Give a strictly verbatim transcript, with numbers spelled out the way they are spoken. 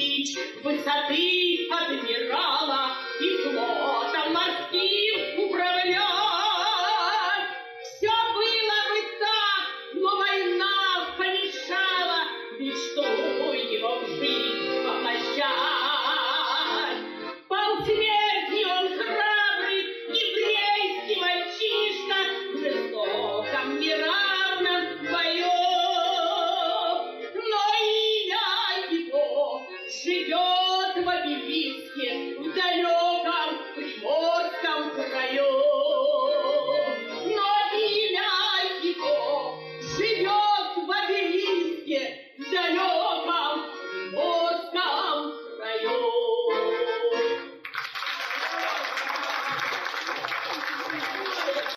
достичь высоты адмирала и флотом морским управлять. Все было бы так, но война помешала, мечту его в жизнь воплощать.